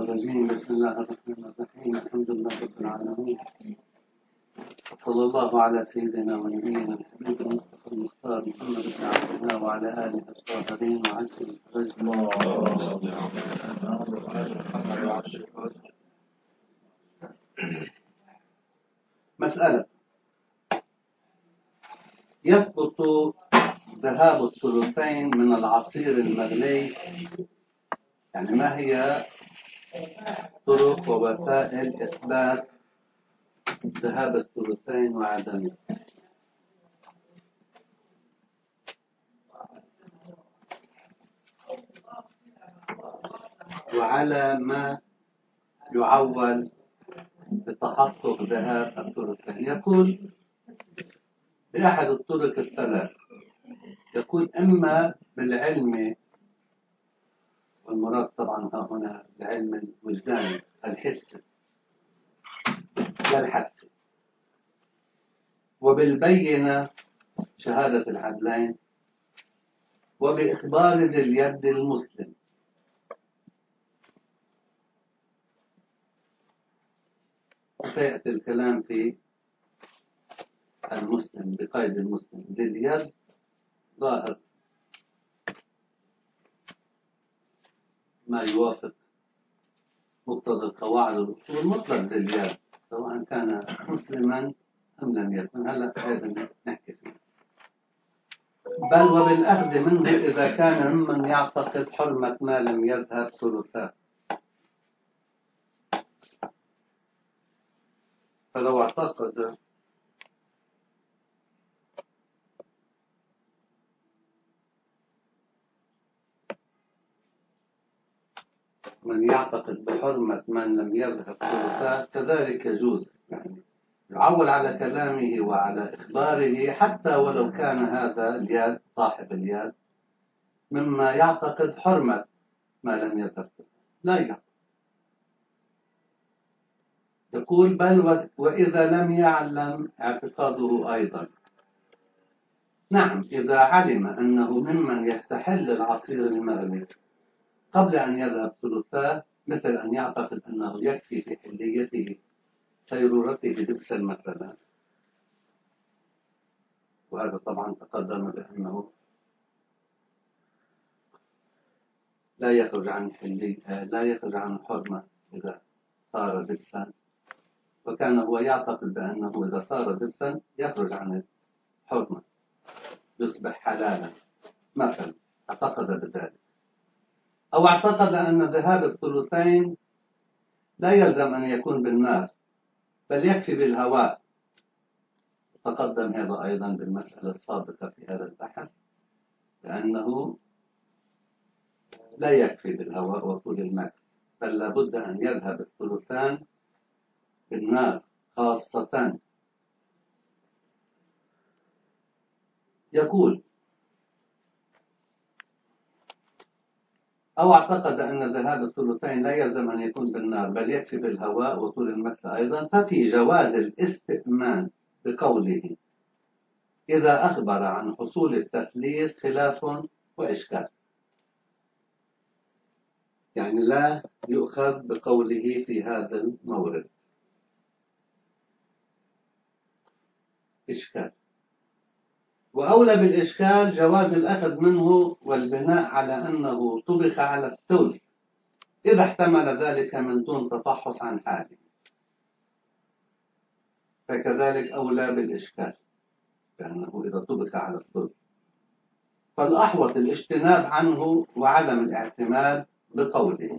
الرجيم. بسم الله الرحمن الرحيم. الحمد لله رب العالمين، وصلى الله على سيدنا ونبينا الحبيب المصطفى المختار محمد بن عبد الله وعلى آله الطاهرين وعشر الرجل. مسألة: يثبت ذهاب الثلثين من العصير المغلي، يعني ما هي طرق ووسائل إثبات ذهاب الثلثين وعدمه؟ وعلى ما يعول بتحقق ذهاب الثلثين. يقول بأحد الطرق الثلاث، يقول إما بالعلم، والمراد طبعا هنا العلم الوجداني الحسي لا الحدسي، وبالبينة شهادة العدلين، وبإخبار ذي اليد المسلم. سيأتي الكلام في المسلم بقيد المسلم. ذي اليد ظاهر ما يوافق مقتضى القواعد والأصول، مطلق ذي اليد سواء كان مسلما أم لم يكن. هلا أيضا نحكي فيه. بل وبالأخذ منه إذا كان ممن يعتقد حرمة ما لم يذهب ثلثاه. فلو اعتقد من يعتقد بحرمة من لم يذهب ثلثاه كذلك يجوز، يعني يعول على كلامه وعلى إخباره، حتى ولو كان هذا اليد صاحب اليد مما يعتقد حرمة ما لم يذهب لا يعتقد. يقول بل وإذا لم يعلم اعتقاده أيضا. نعم، إذا علم أنه ممن يستحل العصير المغلي قبل أن يذهب ثلثاه، مثل أن يعتقد أنه يكفي في حليته سيرورته دبسا مثلا، وهذا طبعا تقدم بأنه لا يخرج عن لا يخرج عن الحرمة إذا صار دبسا، وكان هو يعتقد بأنه إذا صار دبسا يخرج عن الحرمة يصبح حلالا مثلا، اعتقد بذلك. أو اعتقد أن ذهاب الثلثين لا يلزم أن يكون بالنار، بل يكفي بالهواء. تقدم هذا أيضا بالمسألة السابقة في هذا البحث، لأنه لا يكفي بالهواء وطول المكث، بل لابد أن يذهب الثلثان بالنار خاصة. يقول أو اعتقد أن ذهاب الثلثين لا يلزم أن يكون بالنار، بل يكفي بالهواء وطول المكث أيضا، ففي جواز الاستئمان بقوله إذا أخبر عن حصول التثليث خلاف وإشكال. يعني لا يؤخذ بقوله في هذا المورد، إشكال. وأولى بالإشكال جواز الأخذ منه والبناء على أنه طبخ على الثلث إذا احتمل ذلك من دون تفحص عن حاله، فكذلك أولى بالإشكال لأنه إذا طبخ على الثلث. فالأحوط الاجتناب عنه وعدم الاعتماد بقوله.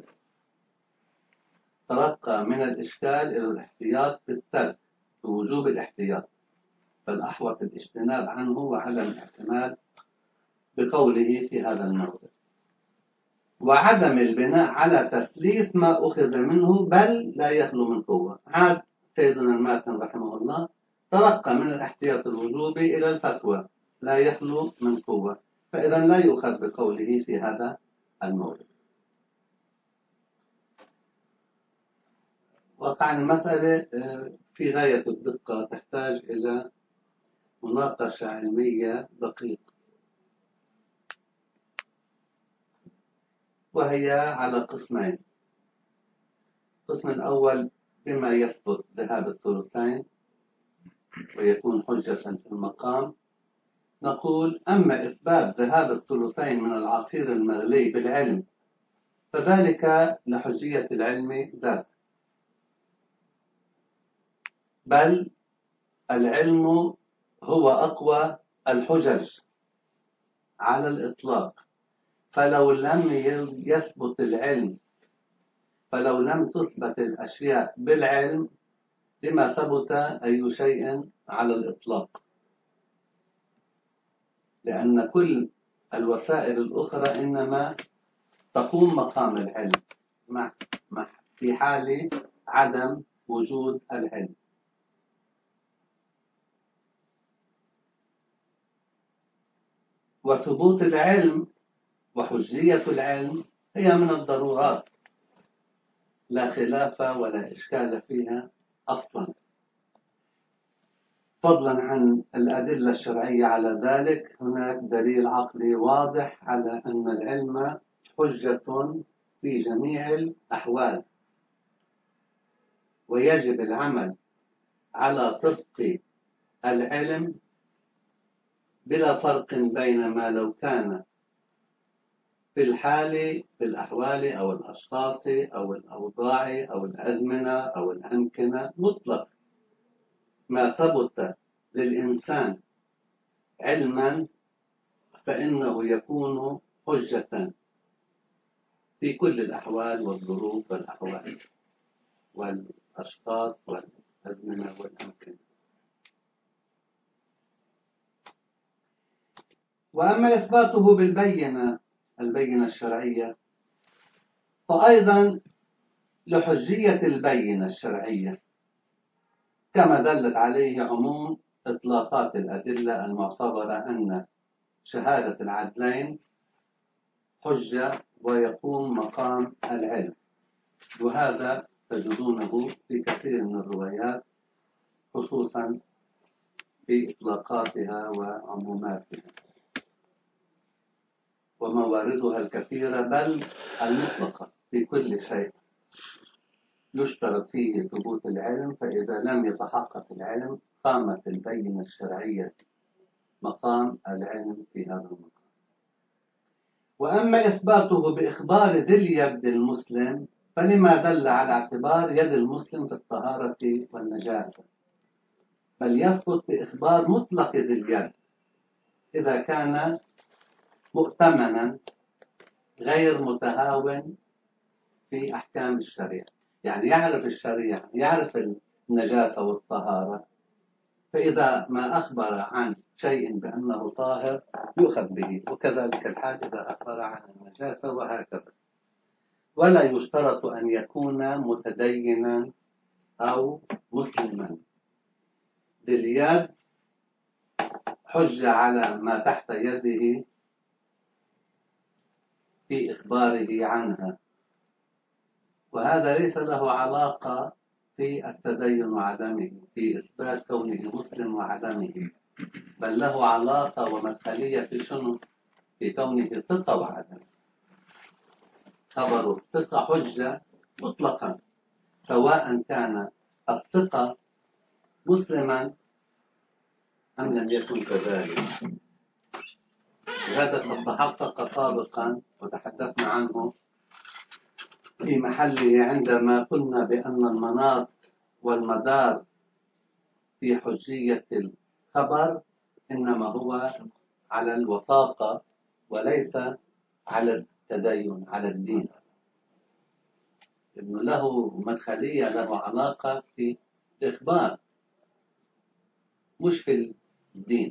ترقى من الإشكال إلى الاحتياط بالترك بوجوب الاحتياط، فالأحوط الاجتناب عنه وعدم الاعتماد بقوله في هذا الموضع، وعدم البناء على تثليث ما أخذ منه بل لا يخلو من قوة. عاد سيدنا الماتن رحمه الله ترقى من الاحتياط الوجوبي إلى الفتوى لا يخلو من قوة، فإذا لا يؤخذ بقوله في هذا الموضع. وقع المسألة في غاية الدقة، تحتاج إلى مناقشة علمية دقيقة، وهي على قسمين. القسم الأول بما يثبت ذهاب الثلثين ويكون حجة في المقام. نقول أما إثبات ذهاب الثلثين من العصير المغلي بالعلم فذلك لحجية العلم ذاته، بل العلم هو أقوى الحجج على الإطلاق. فلو لم يثبت العلم، فلو لم تثبت الأشياء بالعلم لما ثبت أي شيء على الإطلاق، لأن كل الوسائل الأخرى إنما تقوم مقام العلم في حال عدم وجود العلم. وثبوت العلم وحجية العلم هي من الضرورات، لا خلاف ولا إشكال فيها أصلا، فضلا عن الأدلة الشرعية على ذلك. هناك دليل عقلي واضح على أن العلم حجة في جميع الأحوال، ويجب العمل على طبق العلم بلا فرق بين ما لو كان في الحال، في الأحوال أو الأشخاص أو الأوضاع أو الأزمنة أو الأمكنة. مطلق ما ثبت للإنسان علما فإنه يكون حجة في كل الأحوال والظروف والأحوال والأشخاص والأزمنة والأمكنة. وأما إثباته بالبينة، البينة الشرعية، فأيضا لحجية البينة الشرعية كما دلت عليه عموم إطلاقات الأدلة المعتبرة أن شهادة العدلين حجة ويقوم مقام العلم، وهذا تجدونه في كثير من الروايات خصوصا في إطلاقاتها وعموماتها ومواردها الكثيرة بل المطلقة. في كل شيء يشترط فيه ثبوت العلم، فإذا لم يتحقق العلم قامت البينة الشرعية مقام العلم في هذا المقام. وأما إثباته بإخبار ذي اليد المسلم فلما دل على اعتبار يد المسلم في الطهارة والنجاسة، بل يثبت بإخبار مطلق ذي اليد إذا كان مؤتمنا غير متهاون في أحكام الشريعة، يعني يعرف الشريعة، يعرف النجاسة والطهارة، فإذا ما أخبر عن شيء بأنه طاهر يؤخذ به، وكذلك الحال إذا أخبر عن النجاسة وهكذا. ولا يشترط أن يكون متدينا أو مسلما. ذي اليد حجة على ما تحت يده في إخباره عنها، وهذا ليس له علاقة في التدين وعدمه، في إثبات كونه مسلم وعدمه، بل له علاقة ومدخلية في شنو؟ في كونه ثقة وعدم. خبر الثقة حجة مطلقا سواء كان الثقة مسلما أم لم يكن كذلك. هذا قد تحقق سابقا وتحدثنا عنه في محله عندما قلنا بأن المناط والمدار في حجية الخبر إنما هو على الوثاقة وليس على التدين، على الدين، إنه له مدخلية، له علاقة في الإخبار مش في الدين.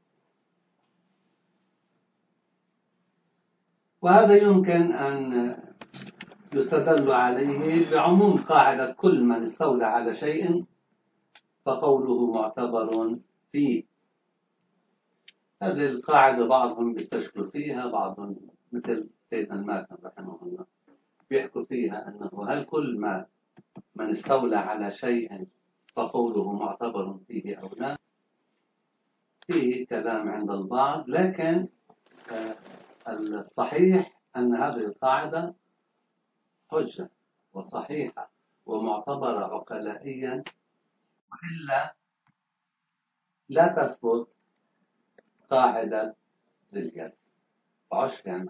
وهذا يمكن أن يستدل عليه بعموم قاعدة كل من استولى على شيء فقوله معتبر فيه. هذه القاعدة بعضهم بيستشكل فيها، بعضهم مثل سيدنا الماتم رحمه الله بيحكوا فيها أنه هل كل من استولى على شيء فقوله معتبر فيه أو لا. فيه كلام عند البعض، لكن الصحيح أن هذه القاعدة حجة وصحيحة ومعتبرة عقلائيا، وإلا لا تثبت قاعدة اليد. عشر يعني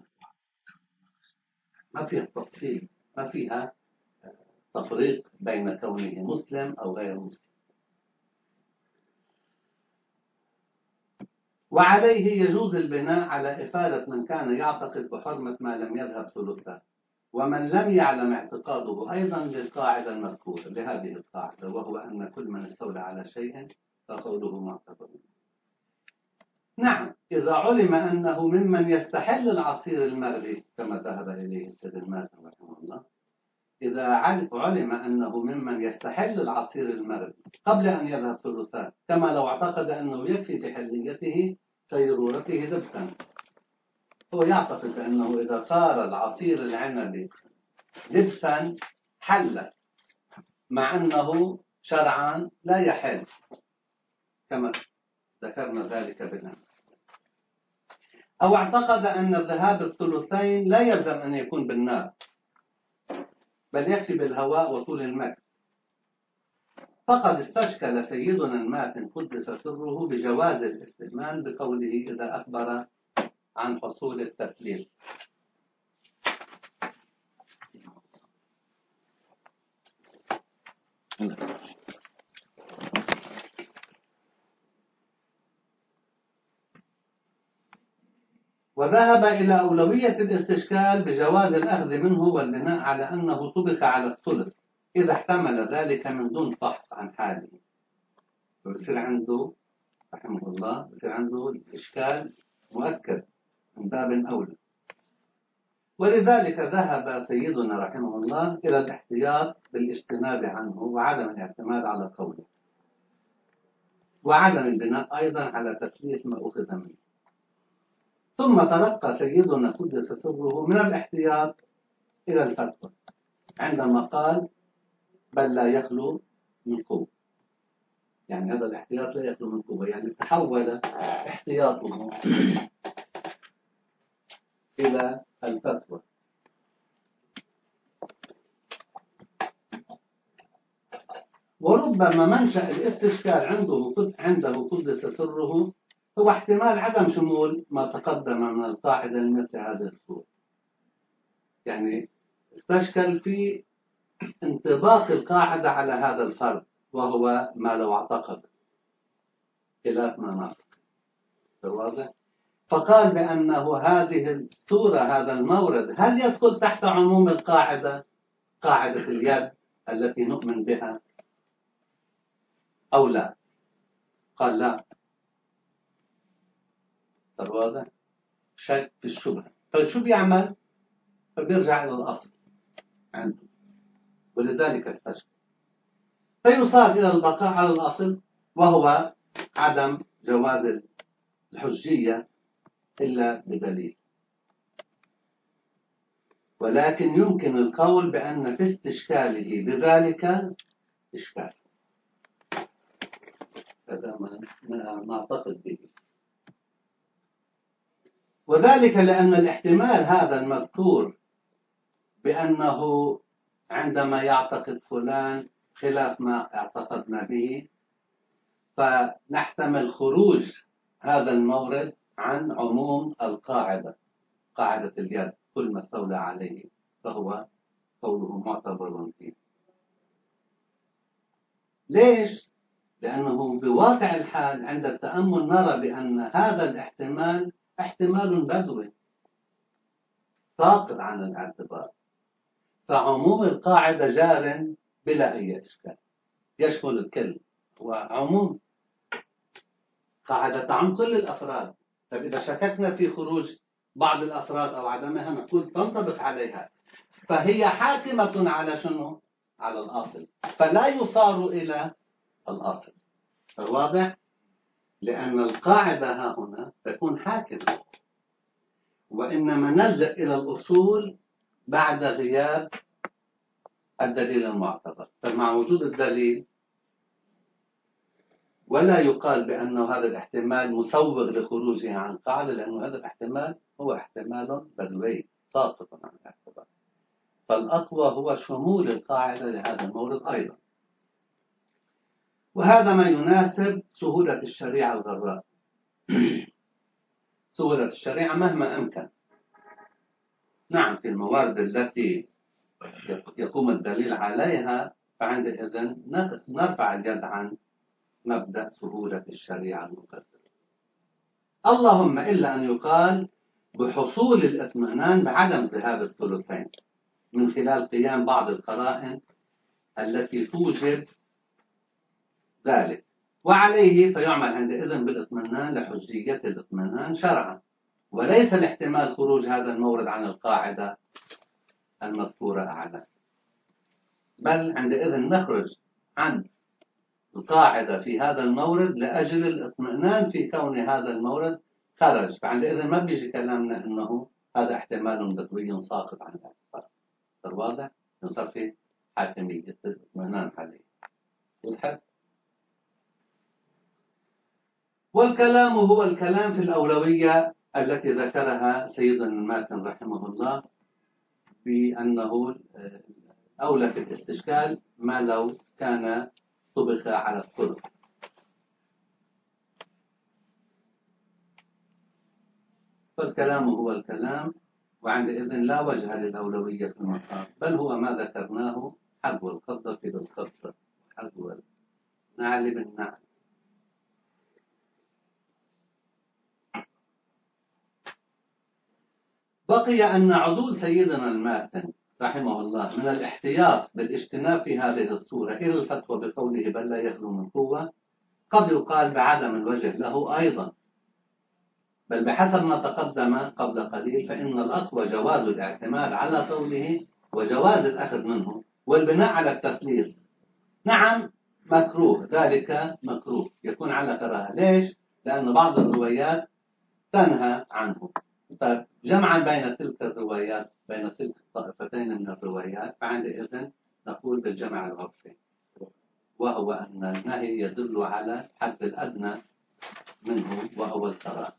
ما فيها تفصيل، ما فيها تفريق بين كونه مسلم أو غير مسلم. وعليه يجوز البناء على إفادة من كان يعتقد بحرمة ما لم يذهب ثلثه، ومن لم يعلم اعتقاده أيضا للقاعدة المذكورة، لهذه القاعدة، وهو أن كل من استولى على شيء فقوله معتبر. نعم، إذا علم أنه ممن يستحل العصير المغلي كما ذهب إليه السيد الماتن رحمه الله، إذا علم أنه ممن يستحل العصير المغلي قبل أن يذهب ثلثان، كما لو اعتقد أنه يكفي في حليته سيرورته دبسا، هو يعتقد أنه إذا صار العصير العنبي دبسا حل، مع أنه شرعا لا يحل كما ذكرنا ذلك بالأمس. أو اعتقد أن الذهاب الثلثين لا يلزم أن يكون بالنار، بل يكفي بالهواء وطول المكث، فقد استشكل سيدنا الماتن قدس سره بجواز الاستئمان بقوله إذا أخبر عن حصول التثليث. وذهب إلى أولوية الاستشكال بجواز الأخذ منه والبناء على أنه طبخ على الثلث إذا احتمل ذلك من دون فحص عن حاله، ويصير عنده رحمه الله يصير عنده الإشكال مؤكد من باب أولى. ولذلك ذهب سيدنا رحمه الله إلى الاحتياط بالاجتناب عنه وعدم الاعتماد على قوله، وعدم البناء أيضا على تثليث ما أخذ منه. ثم ترقى سيدنا قدس سره من الاحتياط إلى الفتوى عندما قال بل لا يخلو من قوة. يعني هذا الاحتياط لا يخلو من قوة، يعني تحول احتياطه إلى الفتوى. وربما منشأ الاستشكال عنده قدس سره هو احتمال عدم شمول ما تقدم من القاعدة لمثل هذه الصورة. يعني استشكل في انطباق القاعدة على هذا الفرد، وهو ما لو اعتقد خلاف ما نعتقد. واضح؟ فقال بأنه هذه الصورة هذا المورد هل يدخل تحت عموم القاعدة، قاعدة اليد التي نؤمن بها أو لا؟ قال لا. واضح؟ شك في الشبهة. فشو بيعمل؟ فبيرجع إلى الأصل عنده، ولذلك استشكل، فيصار إلى البقاء على الأصل، وهو عدم جواز الحجية إلا بدليل. ولكن يمكن القول بأن في استشكاله بذلك إشكال، هذا ما نعتقد به. وذلك لأن الاحتمال هذا المذكور بأنه عندما يعتقد فلان خلاف ما اعتقدنا به، فنحتمل خروج هذا المورد عن عموم القاعدة، قاعدة اليد، كل ما استولى عليه فهو قوله معتبر فيه. ليش؟ لأنه بواقع الحال عند التأمل نرى بأن هذا الاحتمال احتمال بدوي ساقط عن الاعتبار، فعموم القاعدة جار بلا أي إشكال، يشمل الكل، وعموم قاعدة تعم كل الأفراد. طيب إذا شككنا في خروج بعض الأفراد أو عدمها نقول تنطبق عليها، فهي حاكمة على شنو؟ على الأصل، فلا يصار إلى الأصل. واضح؟ لأن القاعدة ها هنا تكون حاكمة، وإنما نلجأ إلى الأصول بعد غياب الدليل المعتبر. فمع وجود الدليل ولا يقال بأنه هذا الاحتمال مسوغ لخروجه عن القاعدة، لأنه هذا الاحتمال هو احتمال بدوي ساقط عن الاعتبار. فالأقوى هو شمول القاعدة لهذا المورد أيضا، وهذا ما يناسب سهولة الشريعة الغراء. سهولة الشريعة مهما أمكن. نعم، في الموارد التي يقوم الدليل عليها فعندئذ نرفع اليد عن مبدأ سهولة الشريعة المقدسة. اللهم إلا أن يقال بحصول الاطمئنان بعدم ذهاب الثلثين من خلال قيام بعض القرائن التي توجب ذلك، وعليه فيعمل عندئذ بالاطمئنان لحجية الاطمئنان شرعا، وليس لاحتمال خروج هذا المورد عن القاعدة المذكورة أعلى، بل عندئذ نخرج عن القاعدة في هذا المورد لأجل الاطمئنان في كون هذا المورد خرج. فعندئذ ما بيجي كلامنا أنه هذا احتمال ضروري ساقط عن الاعتبار. صار واضح؟ صار في حاكمية الاطمئنان عليه. وضحت؟ والكلام هو الكلام في الأولوية التي ذكرها سيدنا الماتن رحمه الله، بأنه أولى في الاستشكال ما لو كان طبخ على الثلث. فالكلام هو الكلام، وعندئذ لا وجه للأولوية في المقام، بل هو ما ذكرناه: حذو القبضة بالقبضة، حذو النعل بالنعل. بقي أن عدول سيدنا الماتن رحمه الله من الاحتياط بالاجتناب في هذه الصورة إلى الفتوى بقوله بل لا يخلو من قوة قد يقال بعدم الوجه له أيضا، بل بحسب ما تقدم قبل قليل فإن الأقوى جواز الاعتماد على قوله وجواز الأخذ منه والبناء على التثليث. نعم مكروه، ذلك مكروه يكون على كراهة. ليش؟ لأن بعض الروايات تنهى عنه. طيب جمعا بين تلك الروايات، بين تلك الطائفتين من الروايات، فعندئذ نقول بالجمع العرفي، وهو أن النهي يدل على الحد الأدنى منه وهو الكراهة.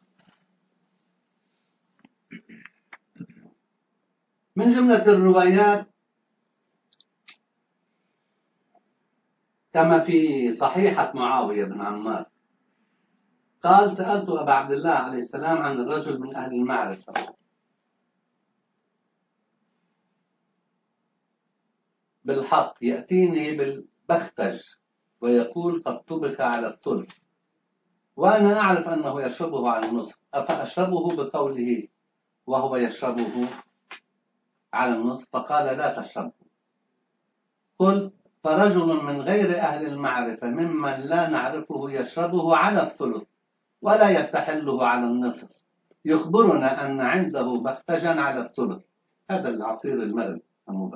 من جملة الروايات كما في صحيحة معاوية بن عمار قال: سألت أبا عبد الله عليه السلام عن الرجل من أهل المعرفة بالحق يأتيني بالبختج ويقول قد طبخ على الثلث، وأنا أعرف أنه يشربه على النصف، أفأشربه بقوله وهو يشربه على النصف؟ فقال: لا تشربه. قل: فرجل من غير أهل المعرفة ممن لا نعرفه يشربه على الثلث ولا يستحله على النصف، يخبرنا أن عنده بختجا على الثلث. هذا العصير المرن سموه.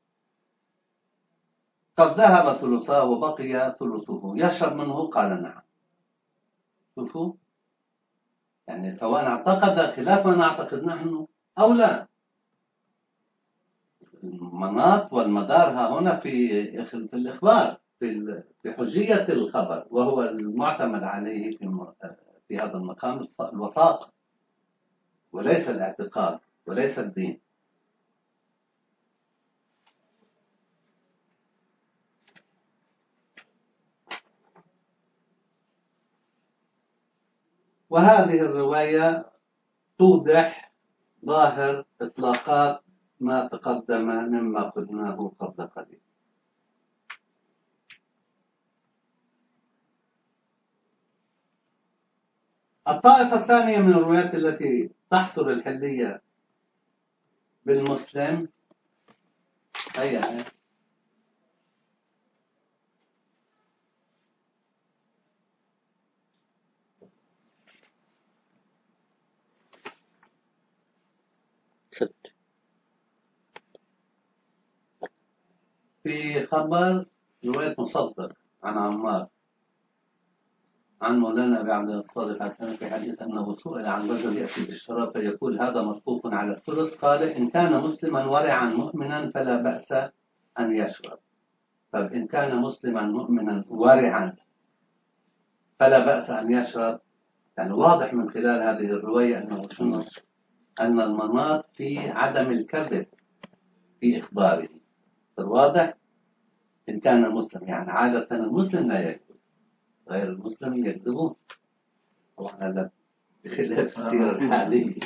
قد ذهب ثلثاه وبقي ثلثه، يشرب منه؟ قال: نعم. شوفوا، يعني سواء اعتقد خلاف ما نعتقد نحن أو لا، المناط والمدار ها هنا في الإخبار، في حجية الخبر، وهو المعتمد عليه في هذا المقام الوثاقة وليس الاعتقاد وليس الدين. وهذه الرواية توضح ظاهر إطلاقات ما تقدم مما قلناه قبل قليل. الطائفة الثانية من الروايات التي تحصر الحلية بالمسلم هي في خبر رواية مصدق عن عمار عن مولانا أبي عبد الصادق الحسن في حديث أنه سئل عن رجل يأتي بالشراب فيقول هذا مطبوخ على الثلث، قال: إن كان مسلما ورعا مؤمنا فلا بأس أن يشرب. طيب إن كان مسلما مؤمنا ورعا فلا بأس أن يشرب، يعني واضح من خلال هذه الرواية أنه شنو؟ أن المناط في عدم الكذب في إخباره. واضح؟ إن كان مسلم، يعني عادة المسلم لا يكذب، غير المسلم يكذبون. طبعا هذا بخلاف السيرة الحالية.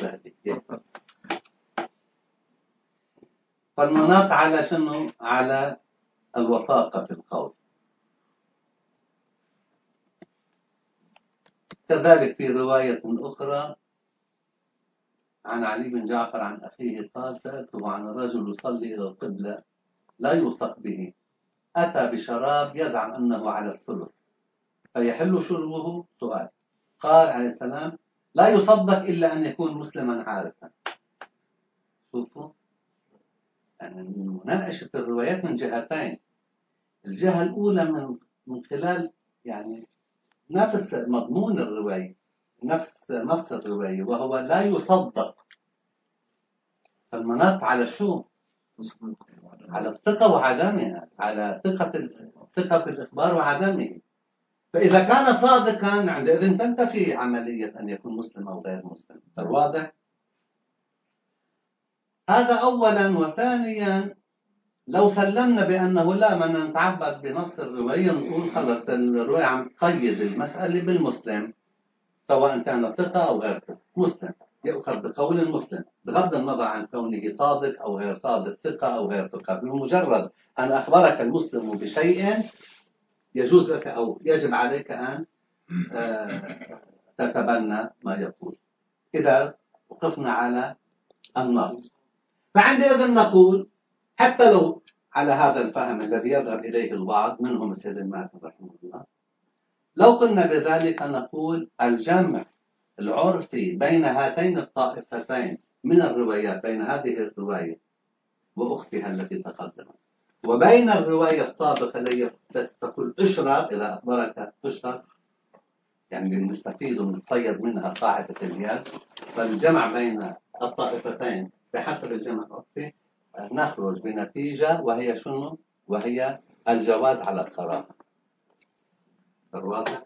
فالمناط على شنو؟ على الوثاقة في القول. كذلك في رواية أخرى عن علي بن جعفر عن أخيه قال: سألته عن الرجل يصلي إلى القبلة لا يوثق به، أتى بشراب يزعم أنه على الثلث فيحل شربه؟ سؤال. قال عليه السلام: لا يصدق إلا أن يكون مسلما عارفا. شوفوا، يعني مناقشة الروايات من جهتين. الجهة الأولى من خلال يعني نفس مضمون الرواية، نفس نص الرواية، وهو لا يصدق. فالمناط على شو؟ على الثقة وعدمها، على الثقة في الإخبار وعدمه. فإذا كان صادقا عندئذ تنتفي عملية أن يكون مسلم أو غير مسلم. واضح؟ هذا أولا. وثانيا، لو سلمنا بأنه لا، من نتعبد بنص الرواية نقول خلص الرواية عم تقيد المسألة بالمسلم، سواء كان ثقة أو غير مسلم، يؤخذ بقول المسلم بغض النظر عن كونه صادق أو غير صادق، ثقة أو غير ثقة. بمجرد أن أخبرك المسلم بشيء يجوز لك أو يجب عليك أن تتبنى ما يقول، إذا وقفنا على النص. فعندئذ نقول حتى لو على هذا الفهم الذي يذهب إليه البعض منهم السيد الماتن رحمه الله، لو قلنا بذلك نقول الجمع العرفي بين هاتين الطائفتين من الروايات، بين هذه الرواية وأختها التي تقدمت، وبين الرواية السابقة التي تقول اشرب، إذا أخبرك اشرب يعني نستفيد ونتصيد منها قاعدة اليد. فالجمع بين الطائفتين بحسب الجمع العرفي نخرج بنتيجة، وهي شنو؟ وهي الجواز على الكراهة. الواضح؟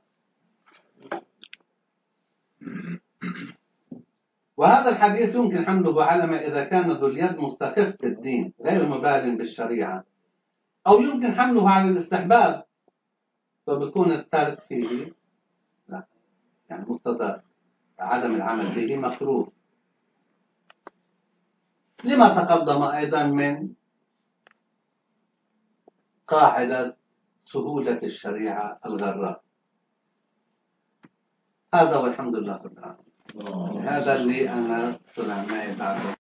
وهذا الحديث يمكن حمله على ما إذا كان ذو اليد مستخف بالدين غير مبال بالشريعة، أو يمكن حمله على الاستحباب، فبيكون الترك فيه لا، يعني مقتضى عدم العمل به مكروه، لما تقدم أيضا من قاعدة سهولة الشريعة الغراء. هذا والحمد لله رب العالمين. هذا اللي أنا طلع معي بعد